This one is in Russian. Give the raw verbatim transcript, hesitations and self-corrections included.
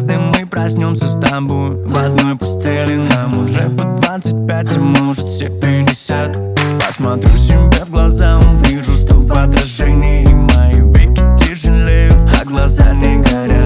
однажды мы проснемся с тобой в одной постели. Нам уже по двадцать пять, а может все пятьдесят. Посмотрю себе в глаза, увижу, что в отражении мои веки тяжелеют, а глаза не горят.